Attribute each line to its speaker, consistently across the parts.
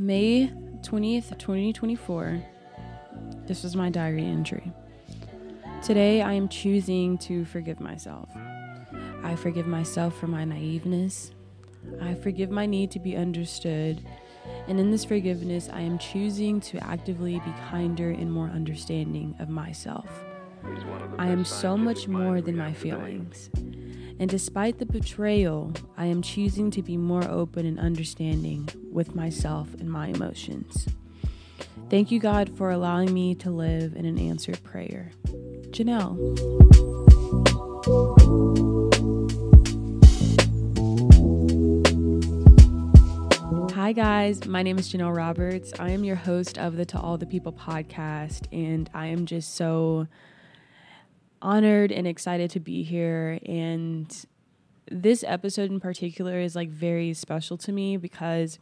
Speaker 1: May 20th, 2024. This was my diary entry. Today, I am choosing to forgive myself. I forgive myself for my naiveness. I forgive my need to be understood. And in this forgiveness, I am choosing to actively be kinder and more understanding of myself. I am so much more than my feelings. And despite the betrayal, I am choosing to be more open and understanding with myself and my emotions. Thank you, God, for allowing me to live in an answered prayer. Janelle. Hi guys, my name is Janelle Roberts. I am your host of the To All the People podcast, and I am just so honored and excited to be here. And this episode in particular is like very special to me because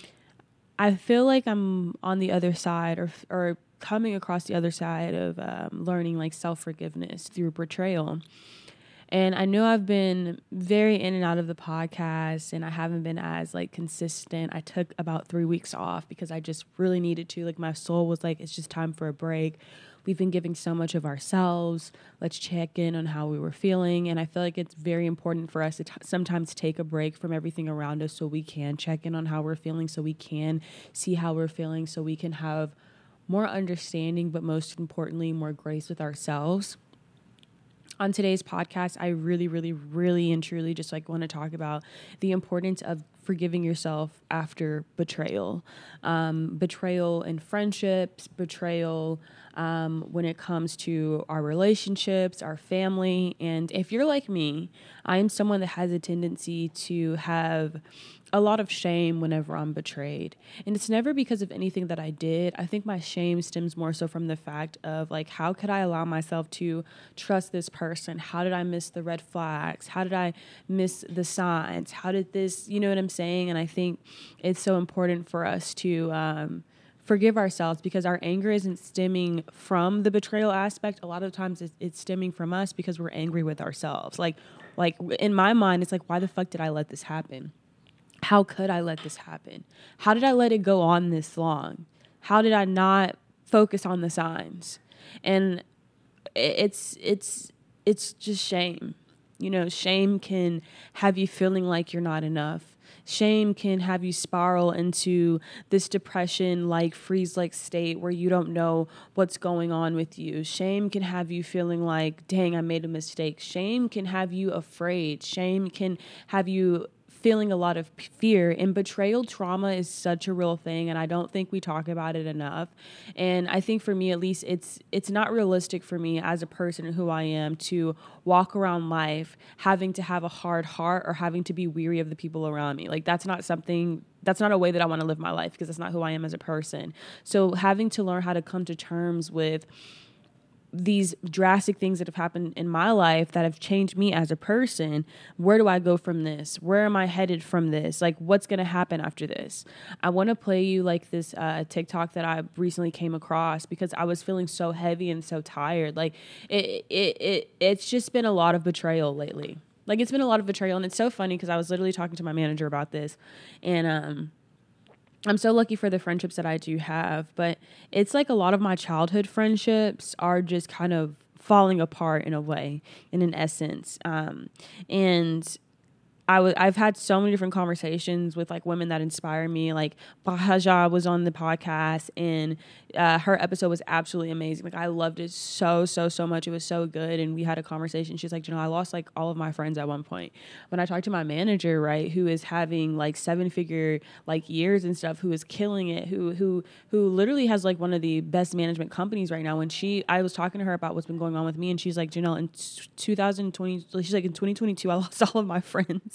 Speaker 1: I feel like I'm on the other side or coming across the other side of learning like self-forgiveness through betrayal. And I know I've been very in and out of the podcast and I haven't been as like consistent. I took about 3 weeks off because I just really needed to. Like my soul was like, it's just time for a break. We've been giving so much of ourselves. Let's check in on how we were feeling. And I feel like it's very important for us to sometimes take a break from everything around us so we can check in on how we're feeling, so we can see how we're feeling, so we can have more understanding, but most importantly, more grace with ourselves. On today's podcast, I really and truly just like want to talk about the importance of forgiving yourself after betrayal. Betrayal in friendships, betrayal when it comes to our relationships, our family. And if you're like me, I am someone that has a tendency to have a lot of shame whenever I'm betrayed. And it's never because of anything that I did. I think my shame stems more so from the fact of like, how could I allow myself to trust this person? How did I miss the red flags? How did I miss the signs? How did this, you know what I'm saying? And I think it's so important for us to forgive ourselves because our anger isn't stemming from the betrayal aspect. A lot of times it's stemming from us because we're angry with ourselves. Like in my mind, it's like, why the fuck did I let this happen? How could I let this happen? How did I let it go on this long? How did I not focus on the signs? And it's just shame. You know, shame can have you feeling like you're not enough. Shame can have you spiral into this depression, like freeze-like state where you don't know what's going on with you. Shame can have you feeling like, dang, I made a mistake. Shame can have you afraid. Shame can have you feeling a lot of fear. And betrayal trauma is such a real thing, and I don't think we talk about it enough. And I think for me, at least, it's not realistic for me as a person who I am to walk around life having to have a hard heart or having to be weary of the people around me. Like that's not a way that I want to live my life because that's not who I am as a person. So having to learn how to come to terms with these drastic things that have happened in my life that have changed me as a person. Where do I go from this? Where am I headed from this? Like, what's going to happen after this? I want to play you like this TikTok that I recently came across because I was feeling so heavy and so tired. Like it's just been a lot of betrayal lately. Like it's been a lot of betrayal. And it's so funny because I was literally talking to my manager about this and, I'm so lucky for the friendships that I do have, but it's like a lot of my childhood friendships are just kind of falling apart in a way, in an essence. And I've had so many different conversations with like women that inspire me. Like Bahaja was on the podcast and her episode was absolutely amazing. Like I loved it so much. It was so good. And we had a conversation. She's like, you know, I lost like all of my friends at one point. When I talked to my manager, right, who is having like 7-figure like years and stuff, who is killing it, who literally has like one of the best management companies right now. And I was talking to her about what's been going on with me. And she's like, Janelle, in 2020, she's like, in 2022, I lost all of my friends.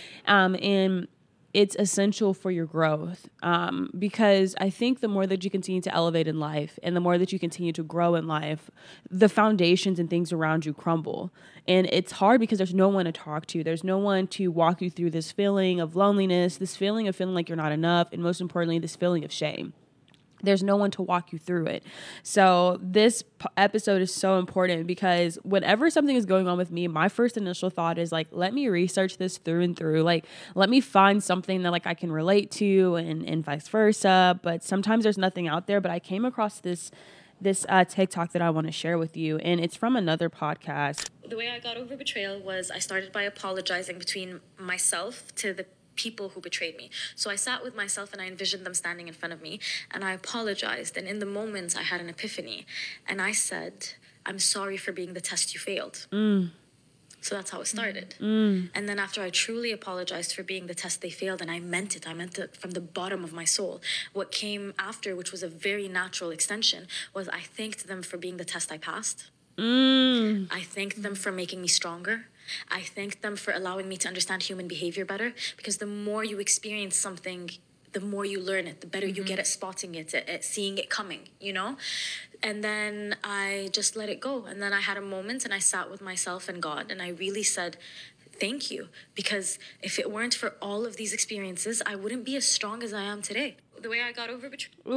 Speaker 1: And it's essential for your growth because I think the more that you continue to elevate in life and the more that you continue to grow in life, the foundations and things around you crumble. And it's hard because there's no one to talk to. There's no one to walk you through this feeling of loneliness, this feeling of feeling like you're not enough, and most importantly, this feeling of shame. There's no one to walk you through it. So this episode is so important because whenever something is going on with me, my first initial thought is like, let me research this through and through. Like, let me find something that like I can relate to and vice versa. But sometimes there's nothing out there. But I came across this TikTok that I want to share with you, and it's from another podcast.
Speaker 2: The way I got over betrayal was I started by apologizing between myself to the people who betrayed me. So I sat with myself and I envisioned them standing in front of me and I apologized. And in the moment I had an epiphany and I said, I'm sorry for being the test you failed. So that's how it started. And then after I truly apologized for being the test they failed, and I meant it from the bottom of my soul, what came after, which was a very natural extension, was I thanked them for being the test I passed. I thanked them for making me stronger. I thanked them for allowing me to understand human behavior better, because the more you experience something, the more you learn it, the better you get at spotting it, at seeing it coming, you know? And then I just let it go. And then I had a moment and I sat with myself and God and I really said, thank you. Because if it weren't for all of these experiences, I wouldn't be as strong as I am today. The way I got over betrayal.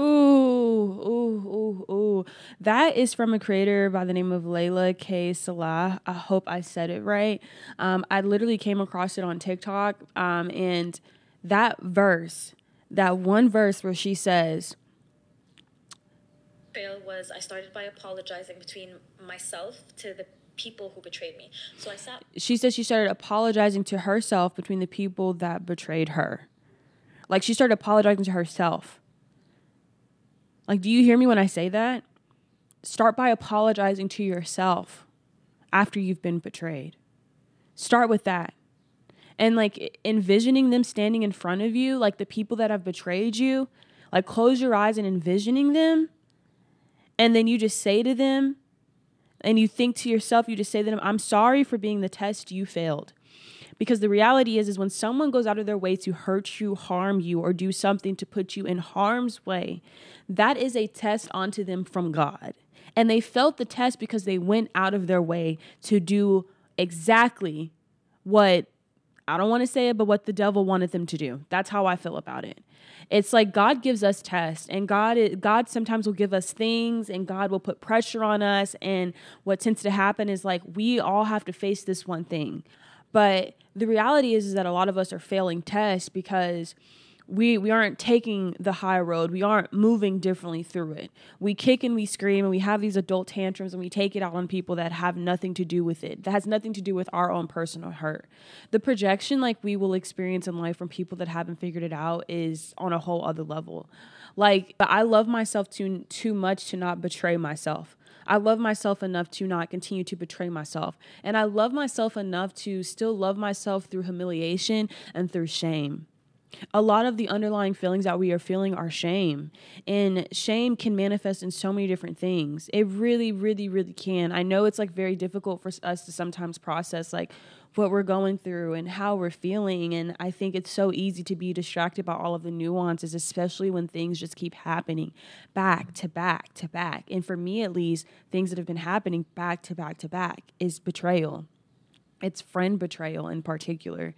Speaker 1: Ooh. That is from a creator by the name of Layla K. Salah. I hope I said it right. I literally came across it on TikTok. And that one verse where she says,
Speaker 2: was I started by apologizing between myself to the people who betrayed me. So
Speaker 1: she said she started apologizing to herself between the people that betrayed her. Like, she started apologizing to herself. Like, do you hear me when I say that? Start by apologizing to yourself after you've been betrayed. Start with that. And like envisioning them standing in front of you, like the people that have betrayed you, like close your eyes and envisioning them. And then you just say to them, and you think to yourself, you just say to them, I'm sorry for being the test you failed. Because the reality is when someone goes out of their way to hurt you, harm you, or do something to put you in harm's way, that is a test onto them from God. And they felt the test because they went out of their way to do exactly what, I don't want to say it, but what the devil wanted them to do. That's how I feel about it. It's like God gives us tests, and God sometimes will give us things, and God will put pressure on us. And what tends to happen is like we all have to face this one thing. But the reality is that a lot of us are failing tests because we aren't taking the high road. We aren't moving differently through it. We kick and we scream and we have these adult tantrums and we take it out on people that have nothing to do with it. That has nothing to do with our own personal hurt. The projection like we will experience in life from people that haven't figured it out is on a whole other level. Like, I love myself too much to not betray myself. I love myself enough to not continue to betray myself. And I love myself enough to still love myself through humiliation and through shame. A lot of the underlying feelings that we are feeling are shame. And shame can manifest in so many different things. It really, really, really can. I know it's like very difficult for us to sometimes process like what we're going through and how we're feeling. And I think it's so easy to be distracted by all of the nuances, especially when things just keep happening back to back to back. And for me, at least, things that have been happening back to back to back is betrayal. It's friend betrayal in particular.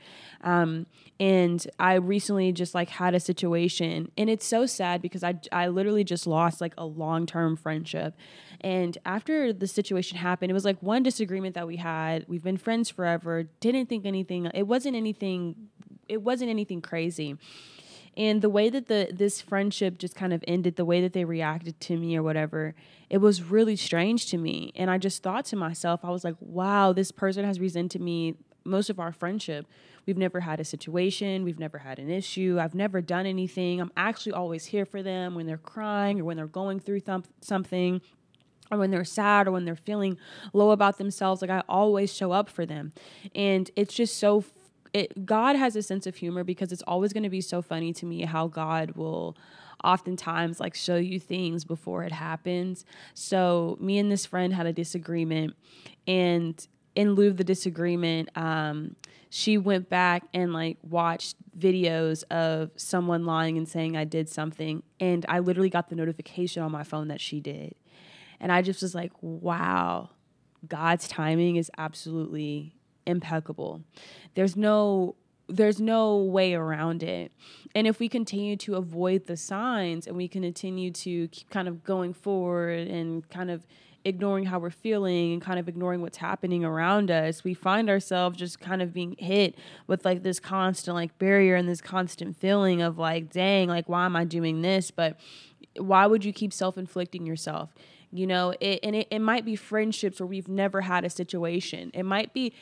Speaker 1: And I recently just like had a situation, and it's so sad because I literally just lost like a long-term friendship. And after the situation happened, it was like one disagreement that we had. We've been friends forever. Didn't think anything. It wasn't anything crazy. And the way that this friendship just kind of ended, the way that they reacted to me or whatever, it was really strange to me. And I just thought to myself, I was like, wow, this person has resented me most of our friendship. We've never had a situation. We've never had an issue. I've never done anything. I'm actually always here for them when they're crying or when they're going through something, or when they're sad or when they're feeling low about themselves. Like, I always show up for them. And it's just so God has a sense of humor, because it's always going to be so funny to me how God will oftentimes like show you things before it happens. So me and this friend had a disagreement, and in lieu of the disagreement, she went back and like watched videos of someone lying and saying I did something. And I literally got the notification on my phone that she did. And I just was like, wow, God's timing is absolutely impeccable. There's no there's no way around it. And if we continue to avoid the signs and we continue to keep kind of going forward and kind of ignoring how we're feeling and kind of ignoring what's happening around us, we find ourselves just kind of being hit with like this constant like barrier and this constant feeling of like, dang, like, why am I doing this? But why would you keep self-inflicting yourself? You know, it might be friendships where we've never had a situation. You might be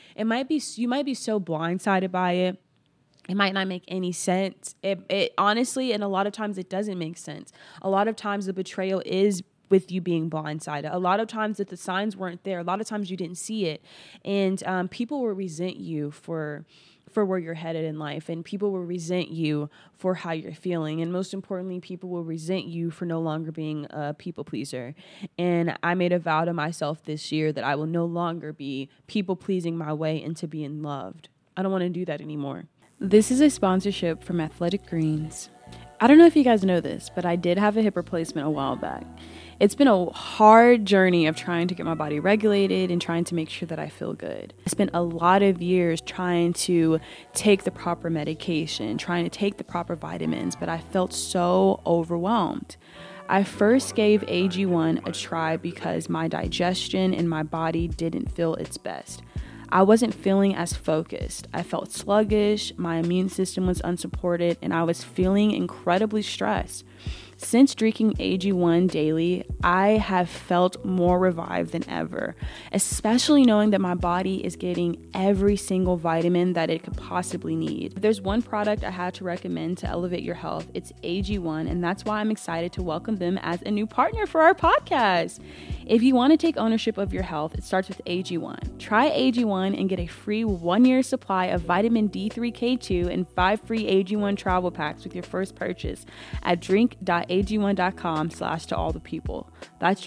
Speaker 1: so blindsided by it. It might not make any sense. It honestly, and a lot of times it doesn't make sense. A lot of times the betrayal is with you being blindsided. A lot of times that the signs weren't there. A lot of times you didn't see it. And people will resent you for where you're headed in life, and people will resent you for how you're feeling. And most importantly, people will resent you for no longer being a people pleaser. And I made a vow to myself this year that I will no longer be people pleasing my way into being loved. I don't want to do that anymore. This is a sponsorship from Athletic Greens. I don't know if you guys know this, but I did have a hip replacement a while back. It's been a hard journey of trying to get my body regulated and trying to make sure that I feel good. I spent a lot of years trying to take the proper medication, trying to take the proper vitamins, but I felt so overwhelmed. I first gave AG1 a try because my digestion and my body didn't feel its best. I wasn't feeling as focused. I felt sluggish, my immune system was unsupported, and I was feeling incredibly stressed. Since drinking AG1 daily, I have felt more revived than ever, especially knowing that my body is getting every single vitamin that it could possibly need. If there's one product I had to recommend to elevate your health, it's AG1, and that's why I'm excited to welcome them as a new partner for our podcast. If you want to take ownership of your health, it starts with AG1. Try AG1 and get a free 1-year supply of vitamin D3K2 and 5 free AG1 travel packs with your first purchase at drink.ag1.com/toallthepeople. That's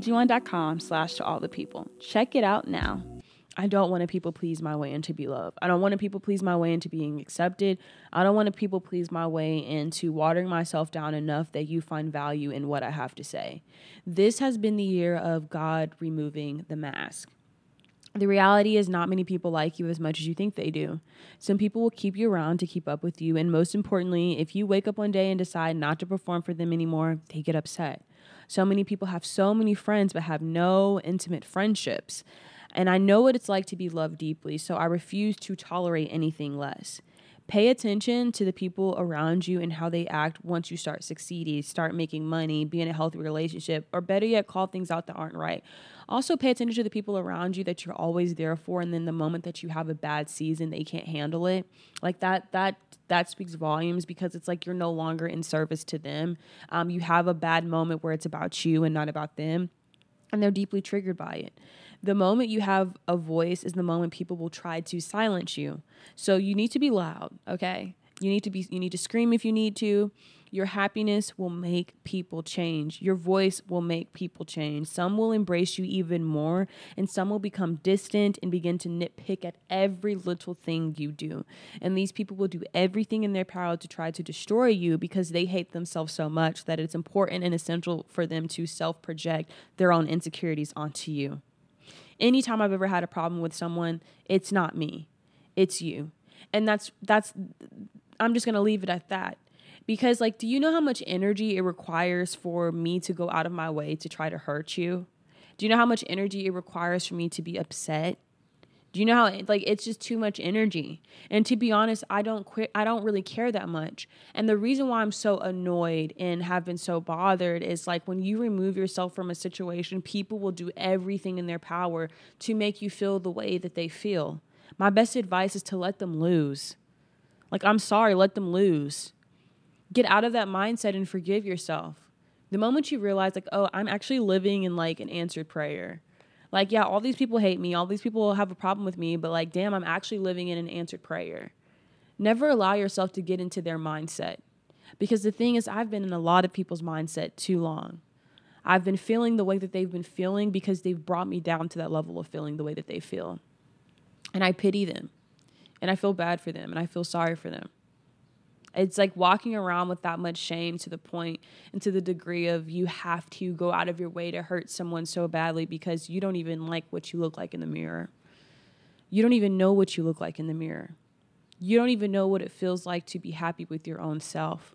Speaker 1: drinkag1.com/toallthepeople. Check it out now. I don't want to people please my way into be loved. I don't want to people please my way into being accepted. I don't want to people please my way into watering myself down enough that you find value in what I have to say. This has been the year of God removing the mask. The reality is not many people like you as much as you think they do. Some people will keep you around to keep up with you. And most importantly, if you wake up one day and decide not to perform for them anymore, they get upset. So many people have so many friends but have no intimate friendships. And I know what it's like to be loved deeply, so I refuse to tolerate anything less. Pay attention to the people around you and how they act once you start succeeding, start making money, be in a healthy relationship, or better yet, call things out that aren't right. Also, pay attention to the people around you that you're always there for, and then the moment that you have a bad season, they can't handle it. Like that speaks volumes, because it's like you're no longer in service to them. You have a bad moment where it's about you and not about them, and they're deeply triggered by it. The moment you have a voice is the moment people will try to silence you. So you need to be loud, okay? You need to scream if you need to. Your happiness will make people change. Your voice will make people change. Some will embrace you even more, and some will become distant and begin to nitpick at every little thing you do. And these people will do everything in their power to try to destroy you, because they hate themselves so much that it's important and essential for them to self-project their own insecurities onto you. Anytime I've ever had a problem with someone, it's not me, it's you. And that's I'm just going to leave it at that. Because, like, do you know how much energy it requires for me to go out of my way to try to hurt you? Do you know how much energy it requires for me to be upset? Do you know how, like, it's just too much energy? And to be honest, I don't really care that much. And the reason why I'm so annoyed and have been so bothered is, like, when you remove yourself from a situation, people will do everything in their power to make you feel the way that they feel. My best advice is to let them lose. Like, I'm sorry, let them lose. Get out of that mindset and forgive yourself. The moment you realize, like, oh, I'm actually living in, like, an answered prayer. Like, yeah, all these people hate me. All these people have a problem with me. But, like, damn, I'm actually living in an answered prayer. Never allow yourself to get into their mindset. Because the thing is, I've been in a lot of people's mindset too long. I've been feeling the way that they've been feeling because they've brought me down to that level of feeling the way that they feel. And I pity them. And I feel bad for them. And I feel sorry for them. It's like walking around with that much shame to the point and to the degree of you have to go out of your way to hurt someone so badly because you don't even like what you look like in the mirror. You don't even know what you look like in the mirror. You don't even know what it feels like to be happy with your own self.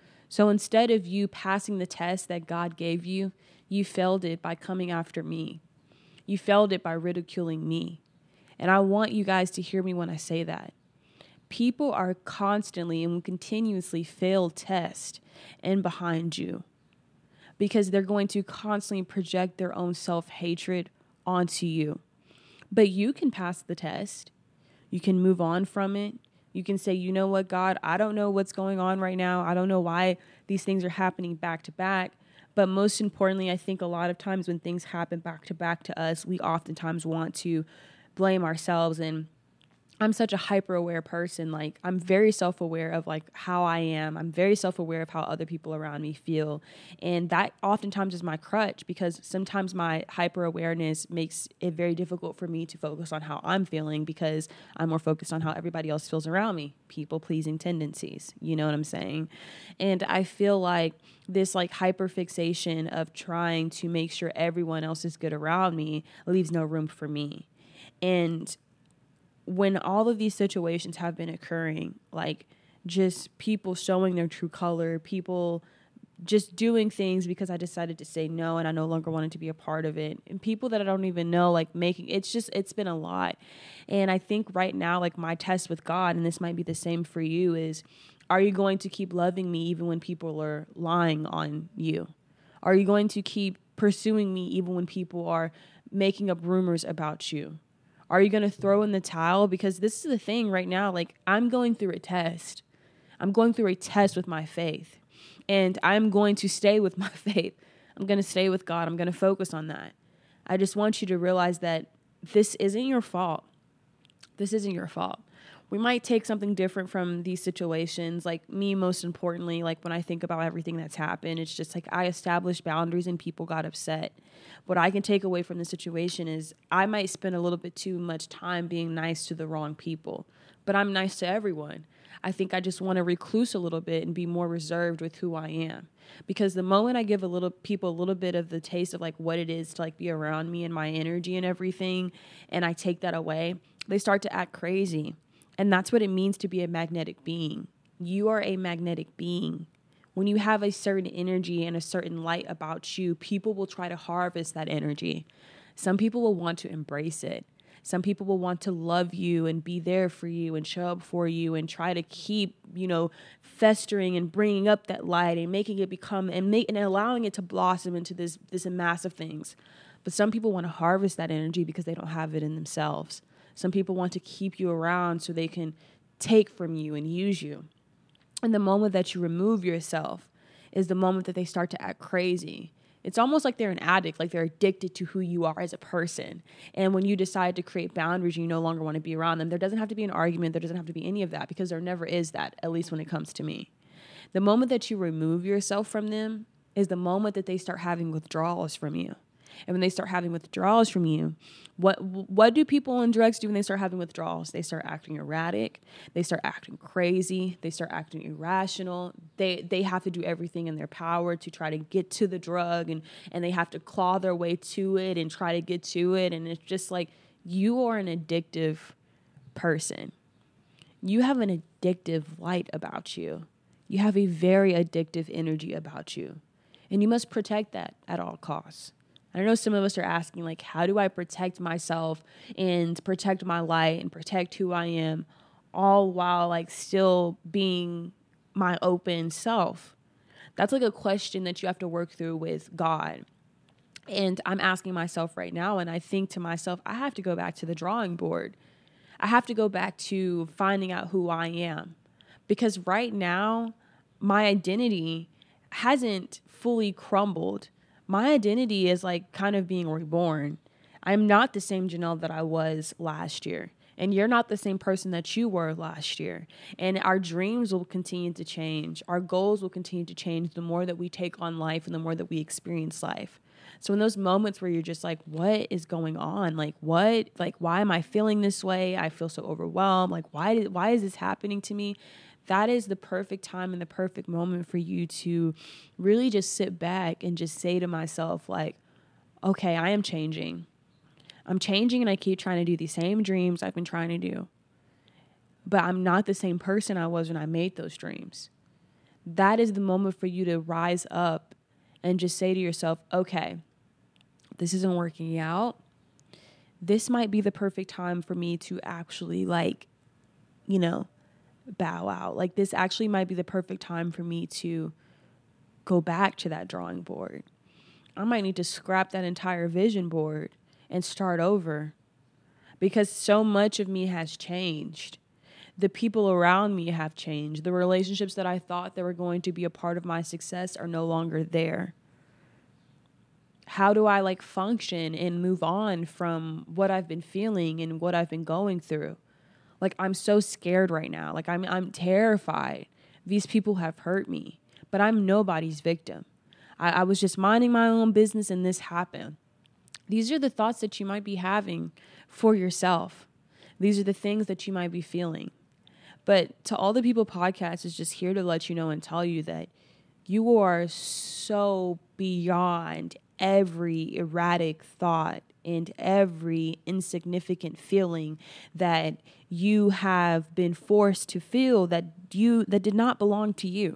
Speaker 1: So instead of you passing the test that God gave you, you failed it by coming after me. You failed it by ridiculing me. And I want you guys to hear me when I say that. People are constantly and will continuously fail test in behind you because they're going to constantly project their own self-hatred onto you. But you can pass the test. You can move on from it. You can say, you know what, God, I don't know what's going on right now. I don't know why these things are happening back to back. But most importantly, I think a lot of times when things happen back to us, we oftentimes want to blame ourselves. And I'm such a hyper aware person. Like, I'm very self-aware of like how I am. I'm very self-aware of how other people around me feel. And that oftentimes is my crutch because sometimes my hyper awareness makes it very difficult for me to focus on how I'm feeling because I'm more focused on how everybody else feels around me. People pleasing tendencies. You know what I'm saying? And I feel like this like hyper fixation of trying to make sure everyone else is good around me leaves no room for me. And when all of these situations have been occurring, like just people showing their true color, people just doing things because I decided to say no and I no longer wanted to be a part of it, and people that I don't even know, like it's been a lot. And I think right now, like my test with God, and this might be the same for you, is are you going to keep loving me even when people are lying on you? Are you going to keep pursuing me even when people are making up rumors about you? Are you going to throw in the towel? Because this is the thing right now. Like, I'm going through a test. I'm going through a test with my faith. And I'm going to stay with my faith. I'm going to stay with God. I'm going to focus on that. I just want you to realize that this isn't your fault. This isn't your fault. We might take something different from these situations. Like me, most importantly, like when I think about everything that's happened, it's just like I established boundaries and people got upset. What I can take away from the situation is I might spend a little bit too much time being nice to the wrong people, but I'm nice to everyone. I think I just want to recluse a little bit and be more reserved with who I am. Because the moment I give people a little bit of the taste of like what it is to like be around me and my energy and everything, and I take that away, they start to act crazy. And that's what it means to be a magnetic being. You are a magnetic being. When you have a certain energy and a certain light about you, people will try to harvest that energy. Some people will want to embrace it. Some people will want to love you and be there for you and show up for you and try to keep, festering and bringing up that light and making it become and allowing it to blossom into this massive things. But some people want to harvest that energy because they don't have it in themselves. Some people want to keep you around so they can take from you and use you. And the moment that you remove yourself is the moment that they start to act crazy. It's almost like they're an addict, like they're addicted to who you are as a person. And when you decide to create boundaries, you no longer want to be around them. There doesn't have to be an argument. There doesn't have to be any of that because there never is that, at least when it comes to me. The moment that you remove yourself from them is the moment that they start having withdrawals from you. And when they start having withdrawals from you, what do people on drugs do when they start having withdrawals? They start acting erratic. They start acting crazy. They start acting irrational. They have to do everything in their power to try to get to the drug, and they have to claw their way to it and try to get to it. And it's just like, you are an addictive person. You have an addictive light about you. You have a very addictive energy about you. And you must protect that at all costs. I know some of us are asking, like, how do I protect myself and protect my light and protect who I am, all while, like, still being my open self? That's, like, a question that you have to work through with God. And I'm asking myself right now, and I think to myself, I have to go back to the drawing board. I have to go back to finding out who I am. Because right now, my identity hasn't fully crumbled. My identity is like kind of being reborn. I'm not the same Janelle that I was last year. And you're not the same person that you were last year. And our dreams will continue to change. Our goals will continue to change the more that we take on life and the more that we experience life. So in those moments where you're just like, what is going on? Like, what? Like, why am I feeling this way? I feel so overwhelmed. Like, why is this happening to me? That is the perfect time and the perfect moment for you to really just sit back and just say to myself, like, okay, I am changing. I'm changing, and I keep trying to do the same dreams I've been trying to do. but I'm not the same person I was when I made those dreams. That is the moment for you to rise up and just say to yourself, okay, this isn't working out. This might be the perfect time for me to actually bow out. Like, this actually might be the perfect time for me to go back to that drawing board. I might need to scrap that entire vision board and start over, because so much of me has changed. The people around me have changed. The relationships that I thought that were going to be a part of my success are no longer there. How do I function and move on from what I've been feeling and what I've been going through? I'm so scared right now. I'm terrified. These people have hurt me, but I'm nobody's victim. I was just minding my own business and this happened. These are the thoughts that you might be having for yourself. These are the things that you might be feeling. But To All the People podcast is just here to let you know and tell you that you are so beyond every erratic thought and every insignificant feeling that you have been forced to feel that did not belong to you.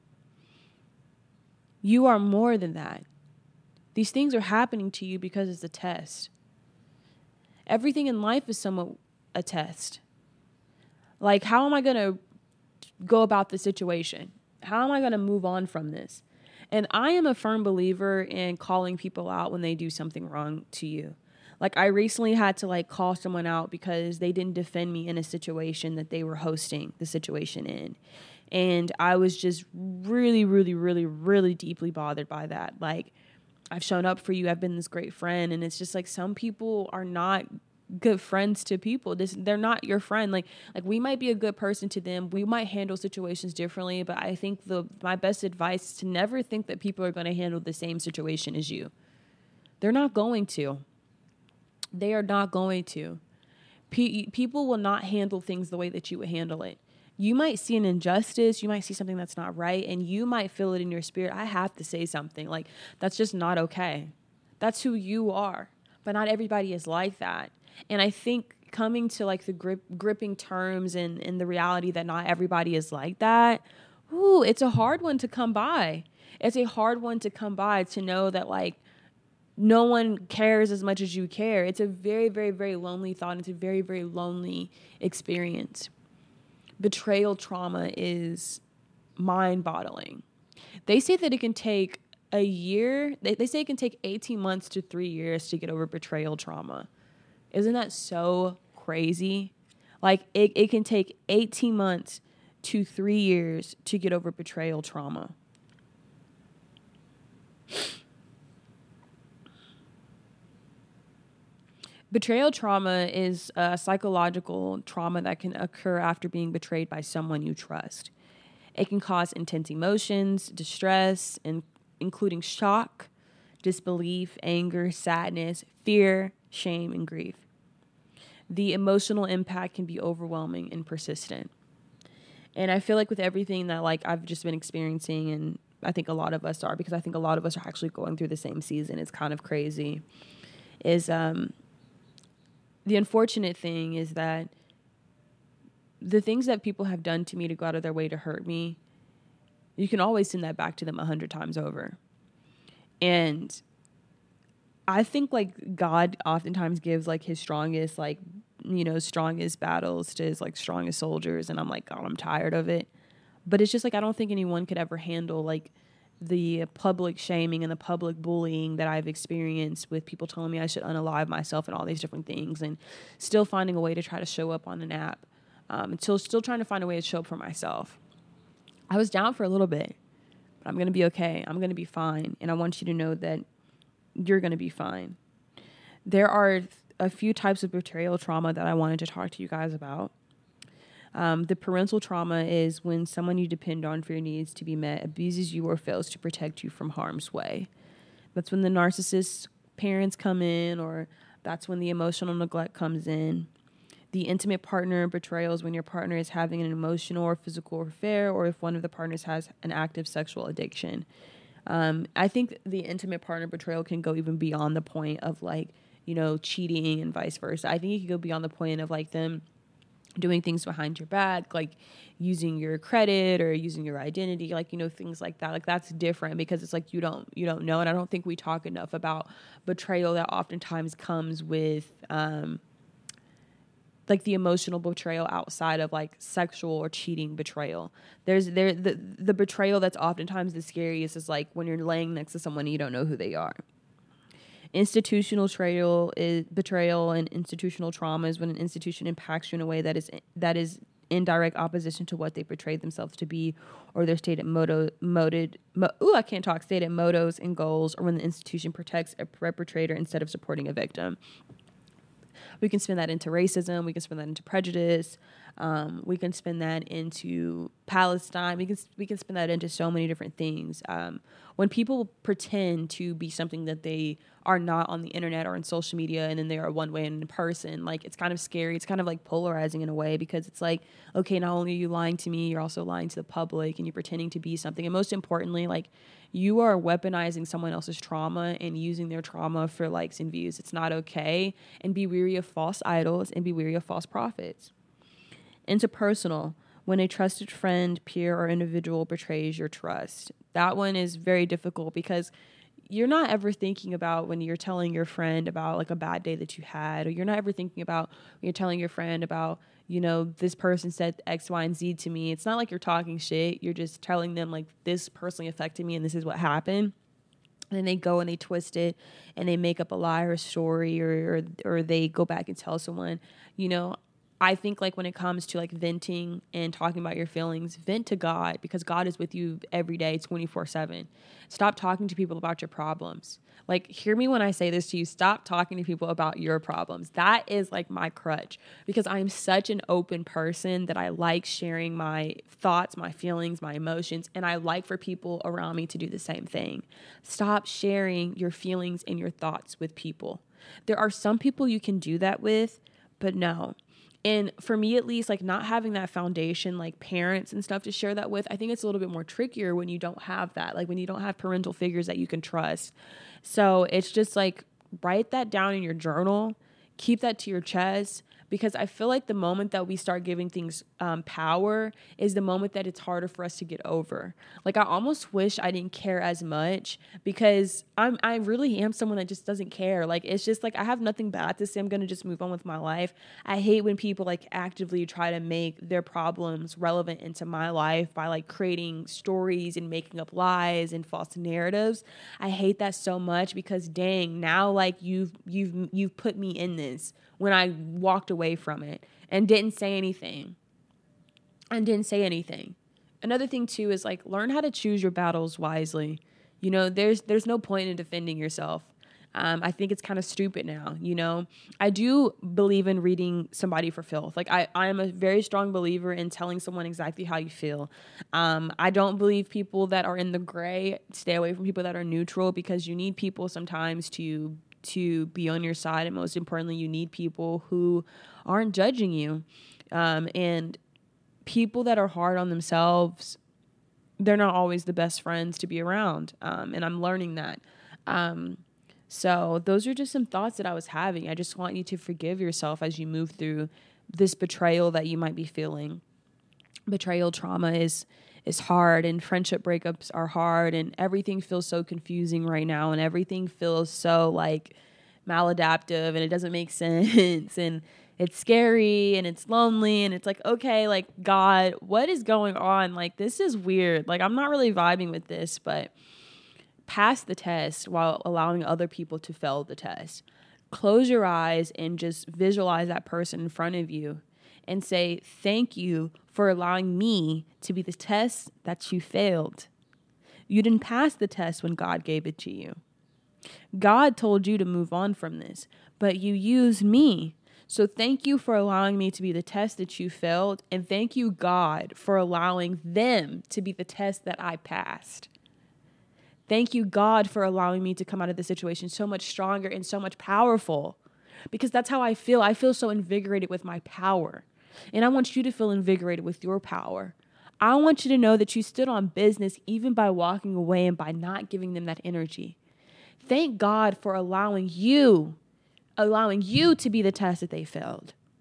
Speaker 1: You are more than that. These things are happening to you because it's a test. Everything in life is somewhat a test. How am I going to go about the situation? How am I going to move on from this? And I am a firm believer in calling people out when they do something wrong to you. I recently had to call someone out because they didn't defend me in a situation that they were hosting the situation in. And I was just really, really, really, really deeply bothered by that. I've shown up for you. I've been this great friend. And it's just some people are not good friends to people. They're not your friend. We might be a good person to them. We might handle situations differently. But I think my best advice is to never think that people are going to handle the same situation as you. They're not going to. They are not going to. People will not handle things the way that you would handle it. You might see an injustice, you might see something that's not right, and you might feel it in your spirit. I have to say something. That's just not okay. That's who you are. But not everybody is like that. And I think coming to the gripping terms and the reality that not everybody is like that, it's a hard one to come by. It's a hard one to come by, to know that no one cares as much as you care. It's a very, very, very lonely thought. It's a very, very lonely experience. Betrayal trauma is mind-boggling. They say that it can take a year. They say it can take 18 months to 3 years to get over betrayal trauma. Isn't that so crazy? It can take 18 months to 3 years to get over betrayal trauma. Betrayal trauma is a psychological trauma that can occur after being betrayed by someone you trust. It can cause intense emotions, distress, including shock, disbelief, anger, sadness, fear, shame, and grief. The emotional impact can be overwhelming and persistent. And I feel with everything that I've just been experiencing, and I think a lot of us are, because I think a lot of us are actually going through the same season. It's kind of crazy. The unfortunate thing is that the things that people have done to me to go out of their way to hurt me, you can always send that back to them 100 times over. And I think God oftentimes gives his strongest, strongest battles to his strongest soldiers. And I'm God, I'm tired of it. But it's just I don't think anyone could ever handle the public shaming and the public bullying that I've experienced, with people telling me I should unalive myself and all these different things, and still finding a way to try to show up on an app, until still trying to find a way to show up for myself. I was down for a little bit, but I'm going to be okay. I'm going to be fine. And I want you to know that you're going to be fine. There are a few types of betrayal trauma that I wanted to talk to you guys about. The parental trauma is when someone you depend on for your needs to be met abuses you or fails to protect you from harm's way. That's when the narcissist parents come in, or that's when the emotional neglect comes in. The intimate partner betrayal is when your partner is having an emotional or physical affair, or if one of the partners has an active sexual addiction. I think the intimate partner betrayal can go even beyond the point of cheating and vice versa. I think it can go beyond the point of them doing things behind your back, like using your credit or using your identity, like, things like that. Like, that's different because it's like you don't know. And I don't think we talk enough about betrayal that oftentimes comes with like the emotional betrayal outside of like sexual or cheating betrayal. The betrayal that's oftentimes the scariest is like when you're laying next to someone and you don't know who they are. Institutional betrayal and institutional trauma is when an institution impacts you in a way that is in direct opposition to what they portrayed themselves to be, or their stated motives and goals, or when the institution protects a perpetrator instead of supporting a victim. We can spin that into racism. We can spin that into prejudice. We can spin that into Palestine. We can spin that into so many different things. When people pretend to be something that they are not on the internet or in social media, and then they are one way in person, like, it's kind of scary. It's kind of like polarizing in a way, because it's like, okay, not only are you lying to me, you're also lying to the public, and you're pretending to be something. And most importantly, like, you are weaponizing someone else's trauma and using their trauma for likes and views. It's not okay. And be wary of false idols and be wary of false prophets. Interpersonal, when a trusted friend, peer, or individual betrays your trust. That one is very difficult because you're not ever thinking about when you're telling your friend about like a bad day that you had, or you're not ever thinking about when you're telling your friend about, this person said X, Y, and Z to me. It's not like you're talking shit. You're just telling them like, this personally affected me and this is what happened. And then they go and they twist it and they make up a lie or a story, or they go back and tell someone. I think like when it comes to like venting and talking about your feelings, vent to God, because God is with you every day, 24/7. Stop talking to people about your problems. Like, hear me when I say this to you. Stop talking to people about your problems. That is like my crutch, because I am such an open person that I like sharing my thoughts, my feelings, my emotions, and I like for people around me to do the same thing. Stop sharing your feelings and your thoughts with people. There are some people you can do that with, but no. And for me, at least, like, not having that foundation, like parents and stuff to share that with, I think it's a little bit more trickier when you don't have that, like when you don't have parental figures that you can trust. So it's just like, write that down in your journal, keep that to your chest, because I feel like the moment that we start giving things power is the moment that it's harder for us to get over. Like, I almost wish I didn't care as much, because I really am someone that just doesn't care. Like, it's just like, I have nothing bad to say. I'm going to just move on with my life. I hate when people like actively try to make their problems relevant into my life by like creating stories and making up lies and false narratives. I hate that so much, because dang, now like you've put me in this when I walked away from it and didn't say anything. Another thing too is like, learn how to choose your battles wisely. There's no point in defending yourself. I think it's kind of stupid now. I do believe in reading somebody for filth. Like, I am a very strong believer in telling someone exactly how you feel. I don't believe people that are in the gray. Stay away from people that are neutral, because you need people sometimes to be on your side, and most importantly, you need people who aren't judging you. And people that are hard on themselves, they're not always the best friends to be around. And I'm learning that. So those are just some thoughts that I was having. I just want you to forgive yourself as you move through this betrayal that you might be feeling. Betrayal trauma is hard, and friendship breakups are hard, and everything feels so confusing right now, and everything feels so like maladaptive, and it doesn't make sense, and it's scary, and it's lonely, and it's like, okay, like, God, what is going on? Like, this is weird. Like, I'm not really vibing with this. But pass the test while allowing other people to fail the test. Close your eyes and just visualize that person in front of you and say, thank you for allowing me to be the test that you failed. You didn't pass the test when God gave it to you. God told you to move on from this, but you used me. So thank you for allowing me to be the test that you failed, and thank you, God, for allowing them to be the test that I passed. Thank you, God, for allowing me to come out of the situation so much stronger and so much powerful, because that's how I feel. I feel so invigorated with my power, and I want you to feel invigorated with your power. I want you to know that you stood on business even by walking away and by not giving them that energy. Thank God for allowing you to be the test that they failed.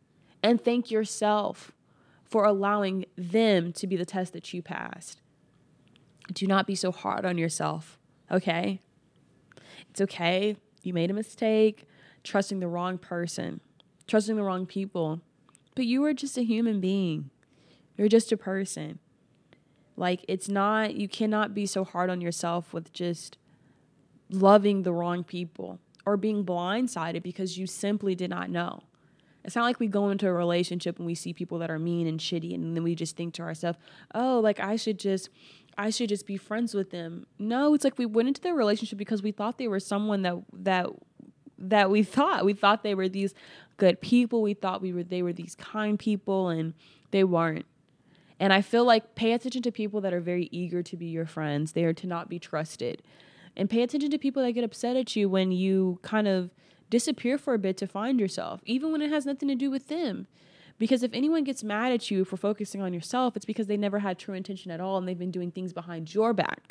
Speaker 1: and thank yourself for allowing them to be the test that you passed. Do not be so hard on yourself, okay? It's okay. You made a mistake, trusting the wrong person, trusting the wrong people, but you are just a human being. You're just a person. Like, you cannot be so hard on yourself with just loving the wrong people or being blindsided because you simply did not know. It's not like we go into a relationship and we see people that are mean and shitty and then we just think to ourselves, oh, like I should just be friends with them. No, it's like we went into the relationship because we thought they were someone that we thought they were these good people. We thought they were these kind people, and they weren't. And I feel like pay attention to people that are very eager to be your friends. They are to not be trusted. And pay attention to people that get upset at you when you kind of disappear for a bit to find yourself, even when it has nothing to do with them. Because if anyone gets mad at you for focusing on yourself, it's because they never had true intention at all, and they've been doing things behind your back.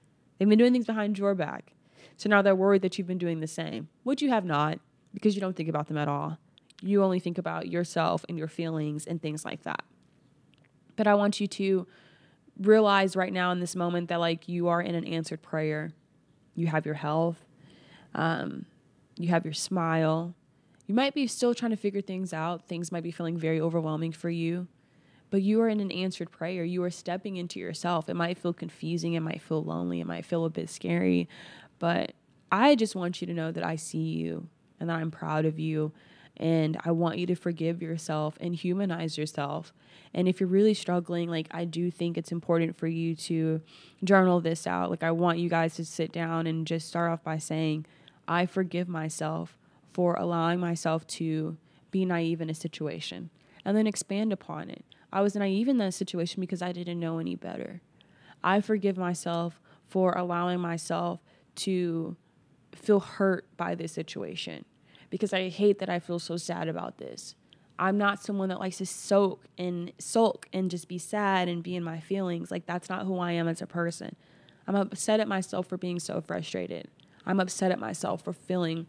Speaker 1: So now they're worried that you've been doing the same, which you have not, because you don't think about them at all. You only think about yourself and your feelings and things like that. But I want you to realize right now in this moment that like you are in an answered prayer. You have your health. You have your smile. You might be still trying to figure things out. Things might be feeling very overwhelming for you, but you are in an answered prayer. You are stepping into yourself. It might feel confusing. It might feel lonely. It might feel a bit scary, but I just want you to know that I see you and that I'm proud of you. And I want you to forgive yourself and humanize yourself. And if you're really struggling, like I do think it's important for you to journal this out. Like I want you guys to sit down and just start off by saying, I forgive myself for allowing myself to be naive in a situation, and then expand upon it. I was naive in that situation because I didn't know any better. I forgive myself for allowing myself to feel hurt by this situation because I hate that I feel so sad about this. I'm not someone that likes to sulk and just be sad and be in my feelings. Like that's not who I am as a person. I'm upset at myself for being so frustrated. I'm upset at myself for feeling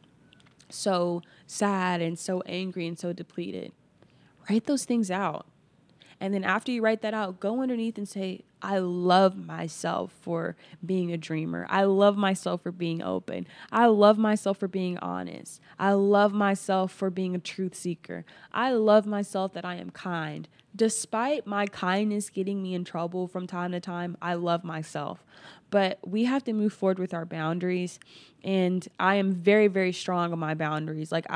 Speaker 1: so sad and so angry and so depleted. Write those things out. And then after you write that out, go underneath and say, I love myself for being a dreamer. I love myself for being open. I love myself for being honest. I love myself for being a truth seeker. I love myself that I am kind. Despite my kindness getting me in trouble from time to time, I love myself. But we have to move forward with our boundaries. And I am very, very strong on my boundaries. Like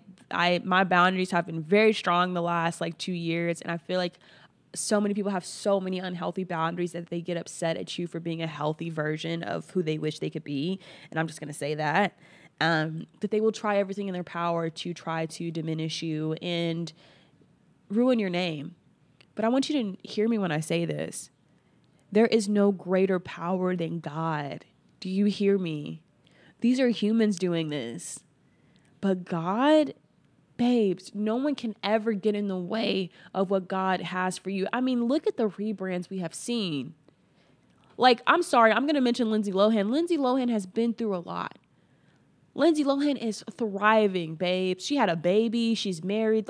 Speaker 1: my boundaries have been very strong the last 2 years. And I feel like so many people have so many unhealthy boundaries that they get upset at you for being a healthy version of who they wish they could be. And I'm just going to say that they will try everything in their power to try to diminish you and ruin your name. But I want you to hear me when I say this. There is no greater power than God. Do you hear me? These are humans doing this. But God, babes, no one can ever get in the way of what God has for you. I mean, look at the rebrands we have seen. I'm sorry, I'm going to mention Lindsay Lohan. Lindsay Lohan has been through a lot. Lindsay Lohan is thriving, babe. She had a baby. She's married.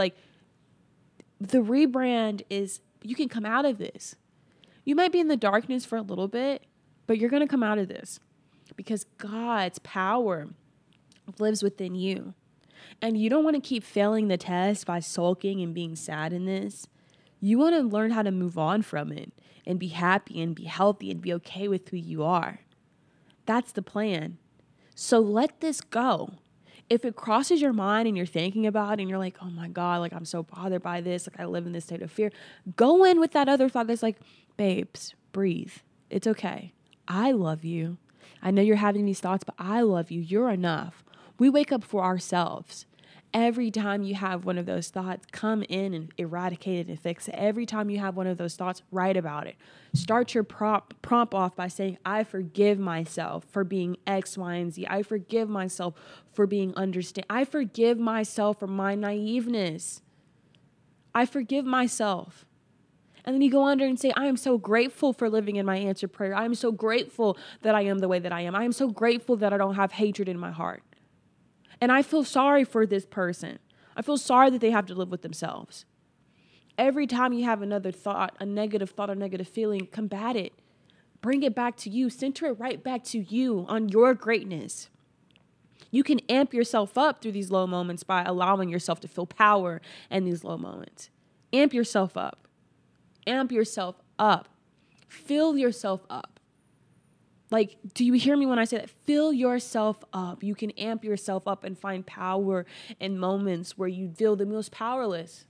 Speaker 1: The rebrand is, you can come out of this. You might be in the darkness for a little bit, but you're going to come out of this because God's power lives within you. And you don't want to keep failing the test by sulking and being sad in this. You want to learn how to move on from it and be happy and be healthy and be okay with who you are. That's the plan. So let this go. If it crosses your mind and you're thinking about it and you're like, oh my God, I'm so bothered by this. I live in this state of fear. Go in with that other thought that's babes, breathe. It's okay. I love you. I know you're having these thoughts, but I love you. You're enough. We wake up for ourselves. Every time you have one of those thoughts, come in and eradicate it and fix it. Every time you have one of those thoughts, write about it. Start your prompt off by saying, I forgive myself for being X, Y, and Z. I forgive myself for being understand. I forgive myself for my naiveness. I forgive myself. And then you go under and say, I am so grateful for living in my answered prayer. I am so grateful that I am the way that I am. I am so grateful that I don't have hatred in my heart. And I feel sorry for this person. I feel sorry that they have to live with themselves. Every time you have another thought, a negative thought or negative feeling, combat it. Bring it back to you. Center it right back to you on your greatness. You can amp yourself up through these low moments by allowing yourself to feel power in these low moments. Amp yourself up. Amp yourself up. Fill yourself up. Like, do you hear me when I say that? Fill yourself up. You can amp yourself up and find power in moments where you feel the most powerless.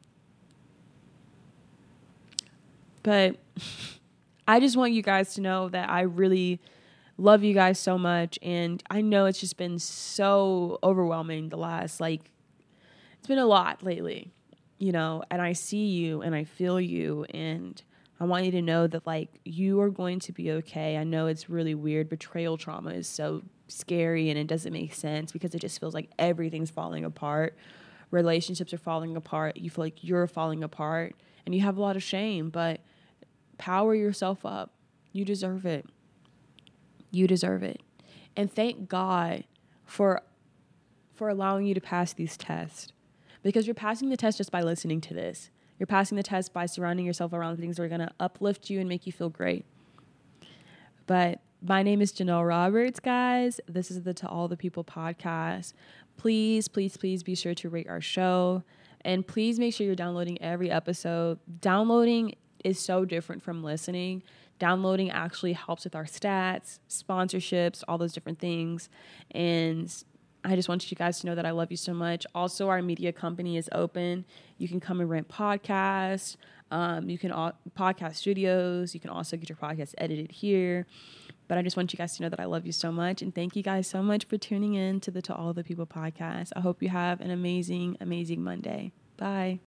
Speaker 1: But I just want you guys to know that I really love you guys so much. And I know it's just been so overwhelming it's been a lot lately, and I see you and I feel you. And I want you to know that you are going to be okay. I know it's really weird. Betrayal trauma is so scary and it doesn't make sense because it just feels like everything's falling apart. Relationships are falling apart. You feel like you're falling apart and you have a lot of shame, but power yourself up. You deserve it. You deserve it. And thank God for allowing you to pass these tests, because you're passing the test just by listening to this. You're passing the test by surrounding yourself around things that are going to uplift you and make you feel great. But my name is Janelle Roberts, guys. This is the To All the People podcast. Please, please, please be sure to rate our show. And please make sure you're downloading every episode. Downloading is so different from listening. Downloading actually helps with our stats, sponsorships, all those different things. And I just want you guys to know that I love you so much. Also, our media company is open. You can come and rent podcasts. You can podcast studios. You can also get your podcast edited here. But I just want you guys to know that I love you so much. And thank you guys so much for tuning in to the To All the People podcast. I hope you have an amazing, amazing Monday. Bye.